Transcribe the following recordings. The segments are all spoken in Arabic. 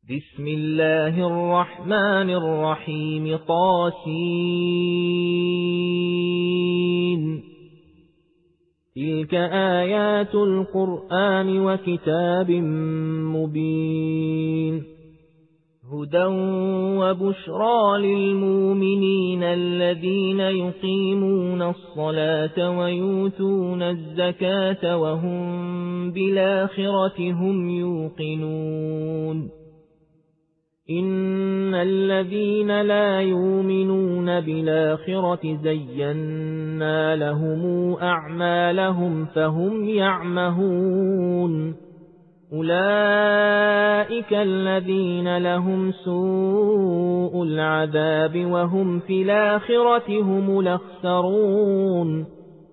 بسم الله الرحمن الرحيم طاسين تلك آيات القرآن وكتاب مبين هدى وبشرى للمؤمنين الذين يقيمون الصلاة ويؤتون الزكاة وهم بالآخرة هم يوقنون إن الذين لا يؤمنون بالآخرة زينا لهم أعمالهم فهم يعمهون أولئك الذين لهم سوء العذاب وهم في الآخرة هم الأخسرون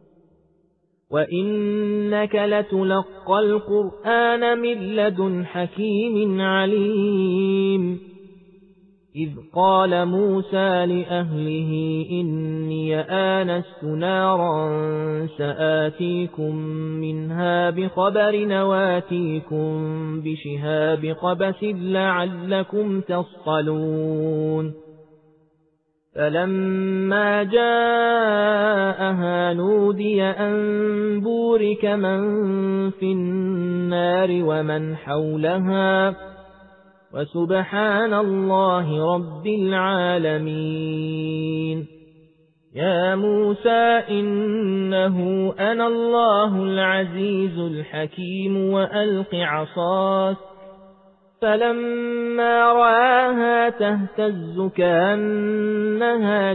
وإنك لتلقى القرآن من لدن حكيم عليم إذ قال موسى لأهله إني آنست نارا سآتيكم منها بخبر وآتيكم بشهاب قبس لعلكم تصطلون فلما جاءها نودي أن بورك من في النار ومن حولها وسبحان الله رب العالمين يا موسى إنه أنا الله العزيز الحكيم وألق عصاك فلما رآها تهتز كأنها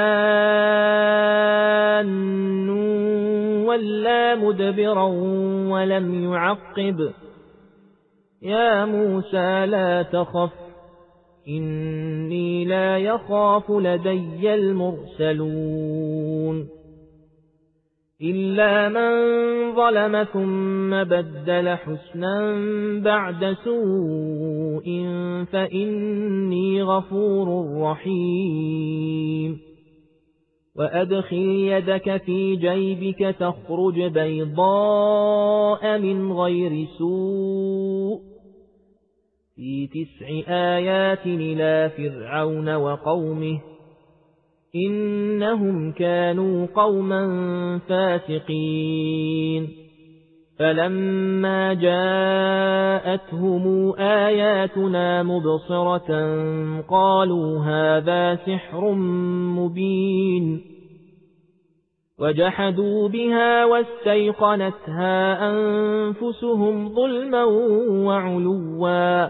جان ولا مدبرا ولم يعقب يا موسى لا تخف إني لا يخاف لدي المرسلون إلا من ظلم ثم بدل حسنا بعد سوء فإني غفور رحيم وأدخل يدك في جيبك تخرج بيضاء من غير سوء في 9 آيات إلى فرعون وقومه إنهم كانوا قوما فاسقين فلما جاءتهم آياتنا مبصرة قالوا هذا سحر مبين وجحدوا بها واستيقنتها أنفسهم ظلما وعلوا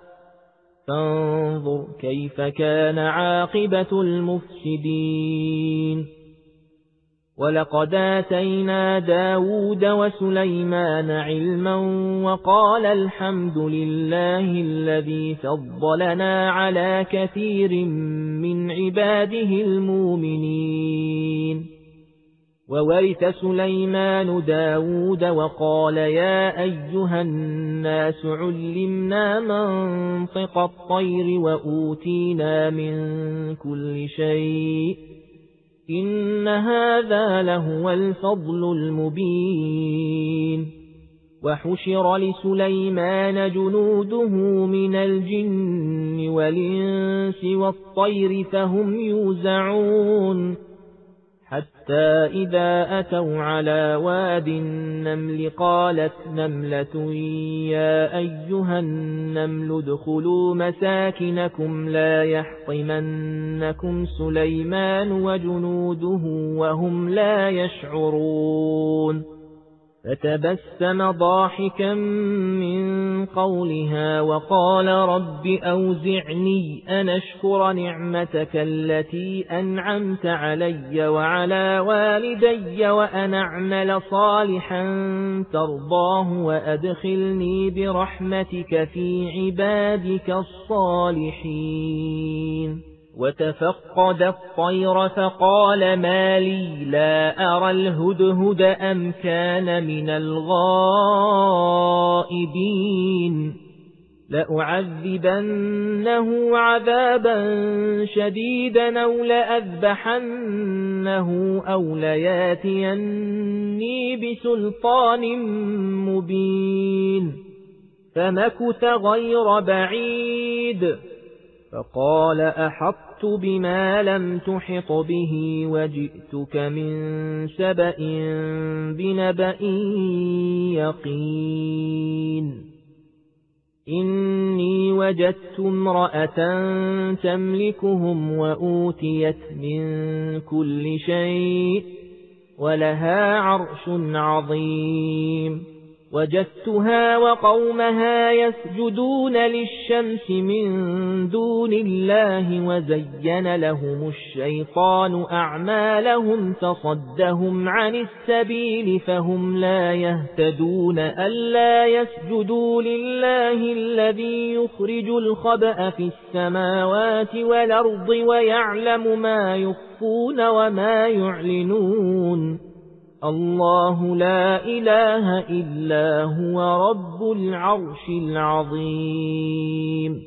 فانظر كيف كان عاقبة المفسدين ولقد آتينا داود وسليمان علما وقال الحمد لله الذي فضلنا على كثير من عباده المؤمنين وورث سليمان داود وقال يا أيها الناس علمنا منطق الطير وأوتينا من كل شيء إن هذا لهو الفضل المبين وحشر لسليمان جنوده من الجن والإنس والطير فهم يوزعون حتى إذا أتوا على واد النمل قالت نملة يا أيها النمل ادخلوا مساكنكم لا يحطمنكم سليمان وجنوده وهم لا يشعرون فتبسم ضاحكا من قولها وقال رب أوزعني أن أشكر نعمتك التي أنعمت علي وعلى والدي وأن أعمل صالحا ترضاه وأدخلني برحمتك في عبادك الصالحين وتفقد الطير فقال ما لي لا أرى الهدهد أم كان من الغائبين لأعذبنه عذابا شديدا أو لأذبحنه أو لياتيني بسلطان مبين فمكث غير بعيد فقال أحطت بما لم تحط به وجئتك من سبأ بنبأ يقين إني وجدت امرأة تملكهم وأوتيت من كل شيء ولها عرش عظيم وجدتها وقومها يسجدون للشمس من دون الله وزين لهم الشيطان أعمالهم فصدهم عن السبيل فهم لا يهتدون ألا يسجدوا لله الذي يخرج الخبأ في السماوات والأرض ويعلم ما يخفون وما يعلنون الله لا إله إلا هو رب العرش العظيم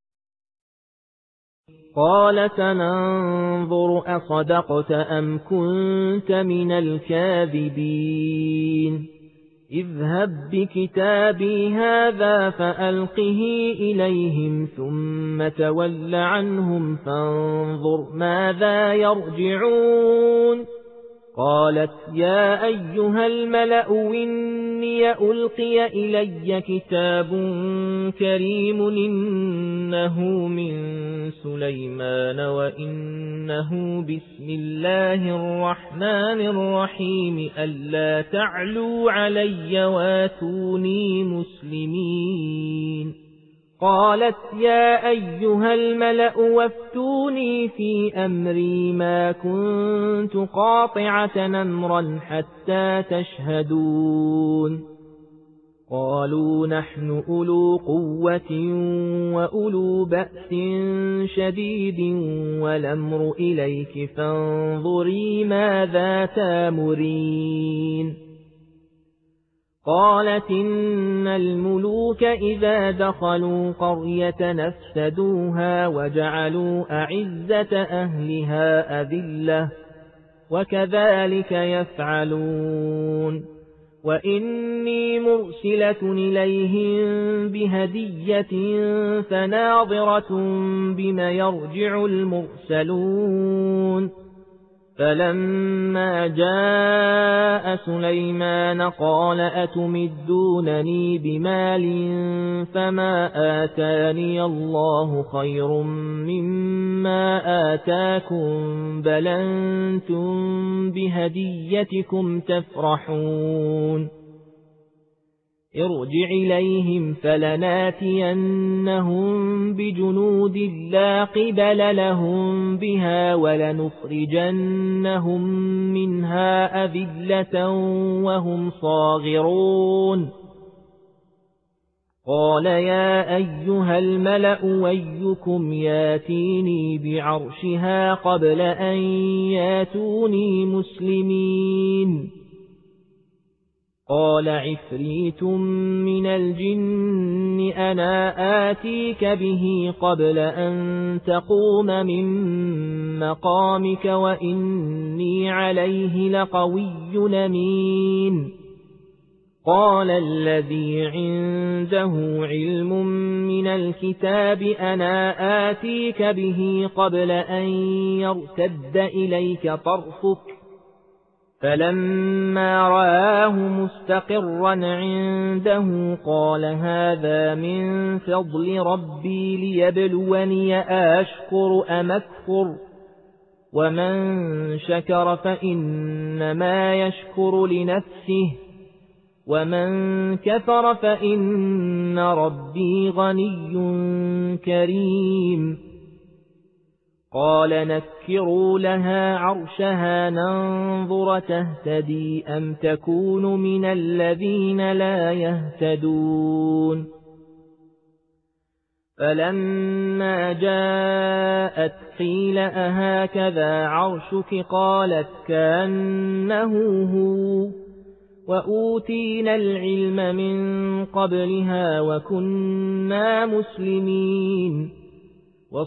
قال سننظر أصدقت أم كنت من الكاذبين اذهب بكتابي هذا فألقه إليهم ثم تول عنهم فانظر ماذا يرجعون قالت يا أيها الملأ إني ألقي إلي كتاب كريم إنه من سليمان وإنه بسم الله الرحمن الرحيم ألا تعلوا علي واتوني مسلمين قالت يا أيها الملأ وافتوني في أمري ما كنت قاطعة أمرا حتى تشهدون قالوا نحن أولو قوة وأولو بأس شديد والأمر إليك فانظري ماذا تامرين قالت إن الملوك إذا دخلوا قرية نفسدوها وجعلوا أعزة أهلها أذلة وكذلك يفعلون وإني مرسلة إليهم بهدية فناظرة بما يرجع المرسلون فلما جاء سليمان قال أتمدونني بمال فما آتاني الله خير مما آتاكم بل أنتم بهديتكم تفرحون ارجع إليهم فلناتينهم بجنود لا قبل لهم بها ولنخرجنهم منها أذلة وهم صاغرون قال يا أيها الملأ ويكم ياتيني بعرشها قبل أن ياتوني مسلمين قال عفريت من الجن أنا آتيك به قبل أن تقوم من مقامك وإني عليه لقوي أمين قال الذي عنده علم من الكتاب أنا آتيك به قبل أن يرتد إليك طرفك فلما رآه مستقرا عنده قال هذا من فضل ربي ليبلوني أشكر أم أكفر ومن شكر فإنما يشكر لنفسه ومن كفر فإن ربي غني كريم قال نكروا لها عرشها ننظر تهتدي أم تكون من الذين لا يهتدون فلما جاءت قيل أهكذا عرشك قالت كأنه هو وأوتينا العلم من قبلها وكنا مسلمين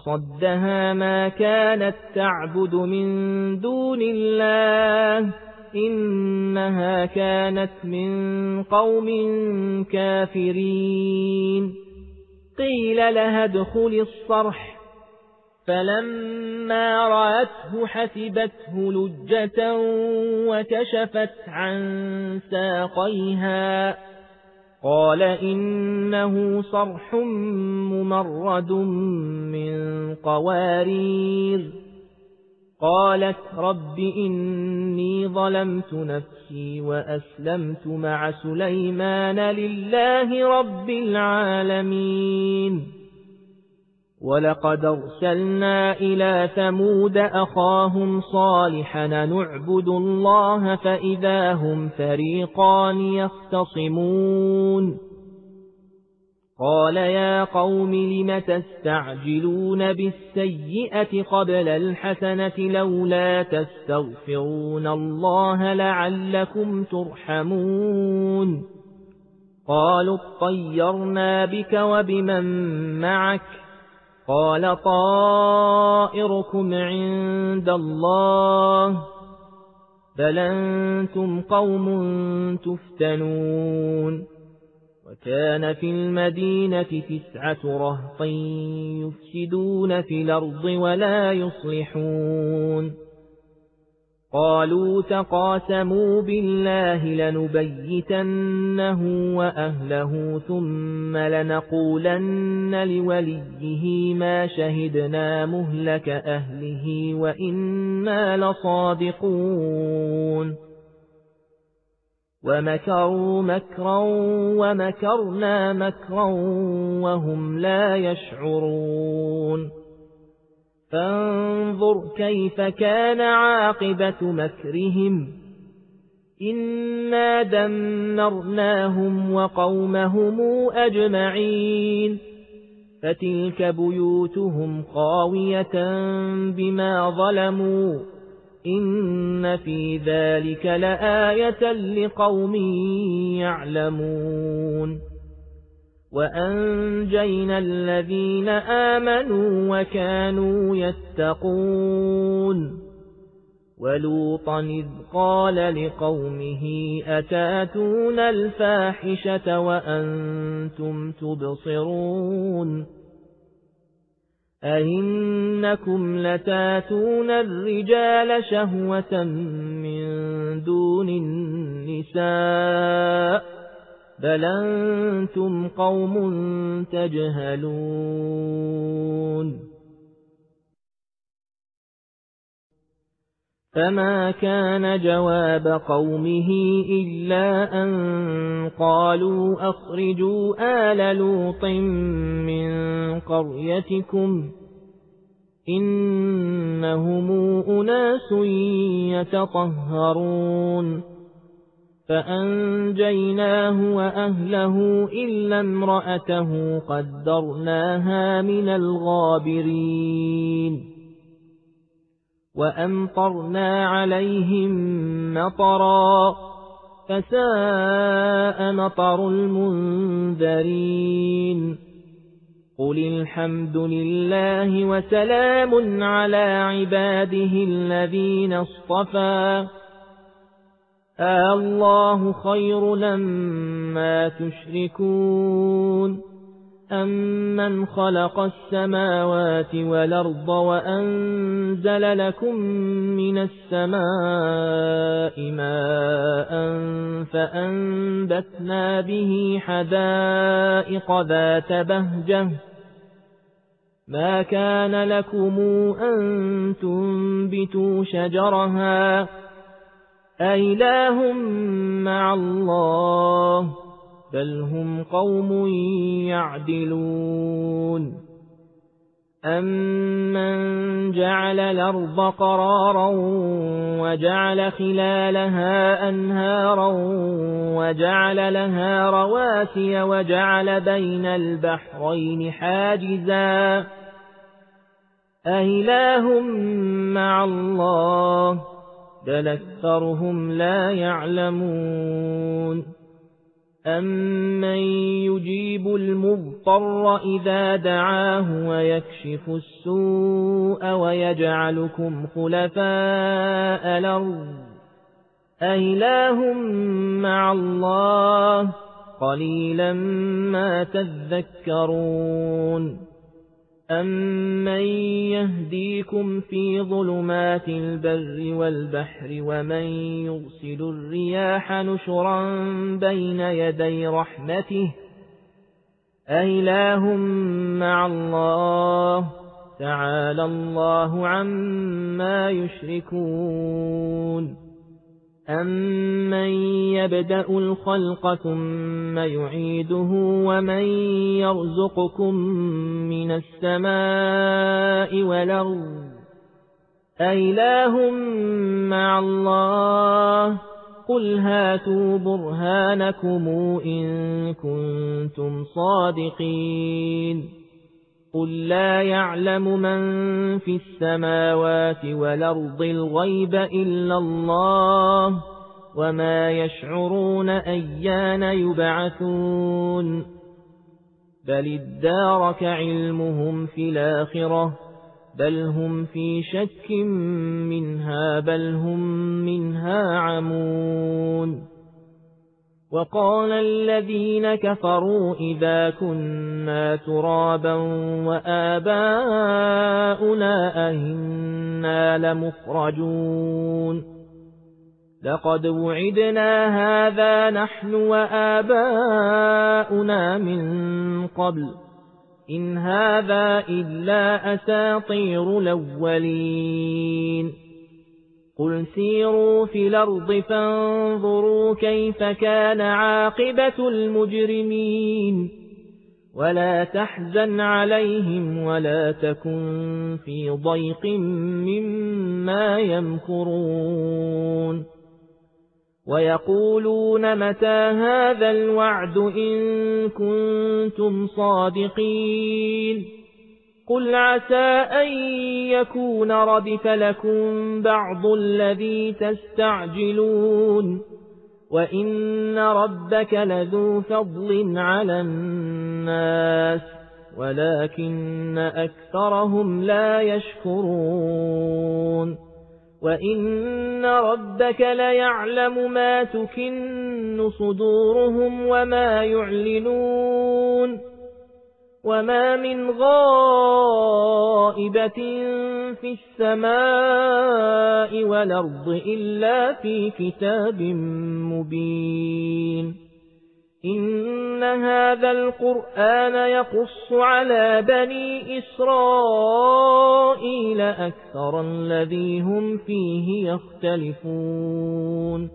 وصدها ما كانت تعبد من دون الله إنها كانت من قوم كافرين قيل لها ادخل الصرح فلما رأته حسبته لجة وكشفت عن ساقيها قال إنه صرح ممرد من قوارير قالت رب إني ظلمت نفسي وأسلمت مع سليمان لله رب العالمين ولقد أرسلنا إلى ثمود أخاهم صالحا نعبد الله فإذا هم فريقان يختصمون قال يا قوم لم تستعجلون بالسيئة قبل الحسنة لولا تستغفرون الله لعلكم ترحمون قالوا اطيرنا بك وبمن معك قال طائركم عند الله بل أنتم قوم تفتنون وكان في المدينة 9 رهط يفسدون في الأرض ولا يصلحون قالوا تقاسموا بالله لنبيتنه وأهله ثم لنقولن لوليه ما شهدنا مهلك أهله وإنا لصادقون ومكروا مكرا ومكرنا مكرا وهم لا يشعرون فانظر كيف كان عاقبة مكرهم إنا دمرناهم وقومهم أجمعين فتلك بيوتهم خاوية بما ظلموا إن في ذلك لآية لقوم يعلمون وأنجينا الذين آمنوا وكانوا يتقون ولوطا إذ قال لقومه أتاتون الفاحشة وأنتم تبصرون أئنكم لتاتون الرجال شهوة من دون النساء بل أنتم قوم تجهلون فما كان جواب قومه إلا أن قالوا أخرجوا آل لوط من قريتكم إنهم أناس يتطهرون فأنجيناه وأهله إلا امرأته قدرناها من الغابرين وأمطرنا عليهم مطرا فساء مطر المنذرين قل الحمد لله وسلام على عباده الذين اصطفى الله خير لما تشركون أمن خلق السماوات والأرض وأنزل لكم من السماء ماء فأنبتنا به حدائق ذات بهجة ما كان لكم أن تنبتوا شجرها أإله مع الله بل هم قوم يعدلون أمن جعل الأرض قرارا وجعل خلالها أنهارا وجعل لها رواسي وجعل بين البحرين حاجزا أإله مع الله بل أكثرهم لا يعلمون أمن يجيب المضطر إذا دعاه ويكشف السوء ويجعلكم خلفاء الأرض أإله مع الله قليلا ما تذكرون أمن يهديكم في ظلمات البر والبحر ومن يرسل الرياح نشرا بين يدي رحمته أإله مع الله تعالى الله عما يشركون أمن يبدأ الخلق ثم يعيده ومن يرزقكم من السماء والأرض أإله مع الله قل هاتوا برهانكم إن كنتم صادقين قل لا يعلم من في السماوات والأرض الغيب إلا الله وما يشعرون أيان يبعثون بل ادارك علمهم في الآخرة بل هم في شك منها بل هم منها عمون وقال الذين كفروا إذا كنا ترابا وآباؤنا أئنا لمخرجون لقد وعدنا هذا نحن وآباؤنا من قبل إن هذا إلا أساطير الأولين قل سيروا في الأرض فانظروا كيف كان عاقبة المجرمين ولا تحزن عليهم ولا تكن في ضيق مما يمكرون ويقولون متى هذا الوعد إن كنتم صادقين قل عسى أن يكون ردف لكم بعض الذي تستعجلون وإن ربك لذو فضل على الناس ولكن أكثرهم لا يشكرون وإن ربك ليعلم ما تكن صدورهم وما يعلنون وما من غائبة في السماء والأرض إلا في كتاب مبين إن هذا القرآن يقص على بني إسرائيل أكثر الذي هم فيه يختلفون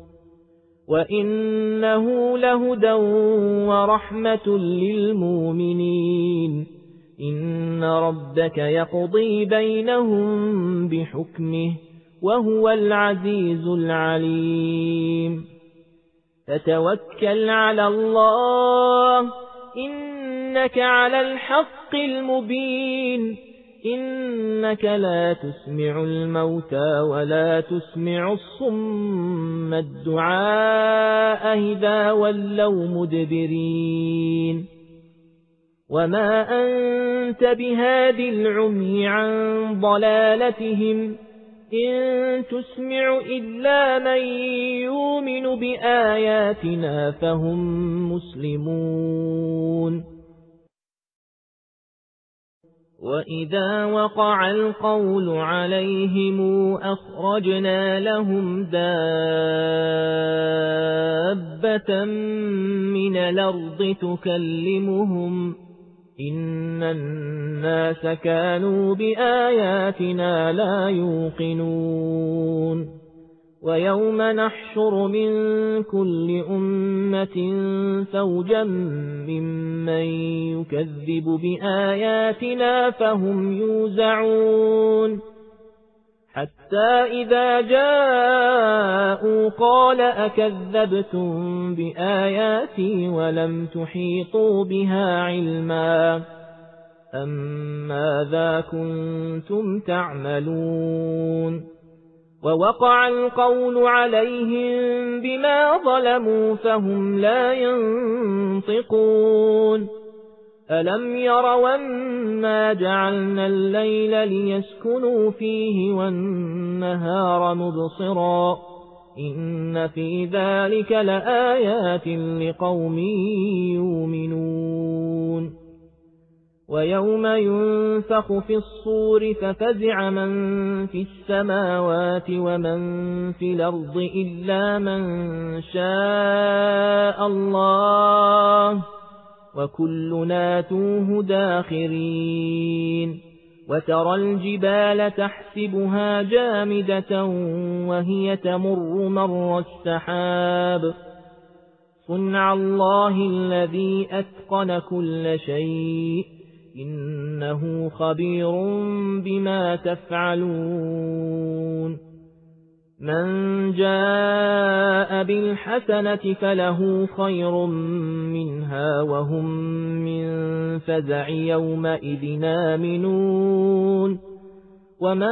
وإنه لهدى ورحمة للمؤمنين إن ربك يقضي بينهم بحكمه وهو العزيز العليم فتوكل على الله إنك على الحق المبين إنك لا تسمع الموتى ولا تسمع الصم الدعاء إذا ولوا مدبرين وما أنت بهاد العمي عن ضلالتهم إن تسمع إلا من يؤمن بآياتنا فهم مسلمون وإذا وقع القول عليهم أخرجنا لهم دابة من الأرض تكلمهم إن الناس كانوا بآياتنا لا يوقنون ويوم نحشر من كل أمة فوجا ممن يكذب بآياتنا فهم يوزعون حتى إذا جاءوا قال أكذبتم بآياتي ولم تحيطوا بها علما أم ماذا كنتم تعملون ووقع القول عليهم بما ظلموا فهم لا ينطقون ألم يروا أنا جعلنا الليل ليسكنوا فيه والنهار مبصرا إن في ذلك لآيات لقوم يؤمنون ويوم ينفخ في الصور ففزع من في السماوات ومن في الأرض إلا من شاء الله وكلنا توه داخرين وترى الجبال تحسبها جامدة وهي تمر مر السحاب صنع الله الذي أتقن كل شيء إنه خبير بما تفعلون من جاء بالحسنة فله خير منها وهم من فزع يومئذ آمنون ومن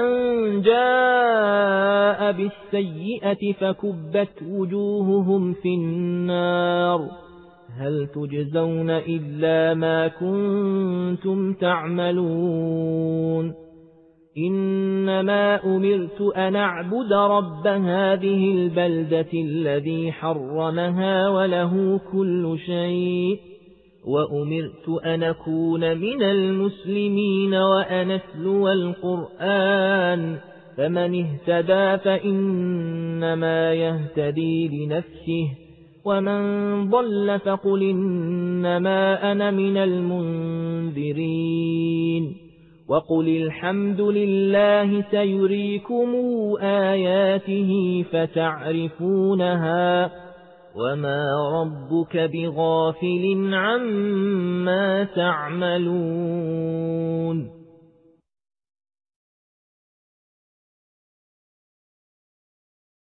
جاء بالسيئة فكبت وجوههم في النار هل تجزون إلا ما كنتم تعملون إنما أمرت أن أعبد رب هذه البلدة الذي حرمها وله كل شيء وأمرت أن أكون من المسلمين وأن أتلو القرآن فمن اهتدى فإنما يهتدي لنفسه ومن ضل فقل إنما أنا من المنذرين وقل الحمد لله سيريكم آياته فتعرفونها وما ربك بغافل عما تعملون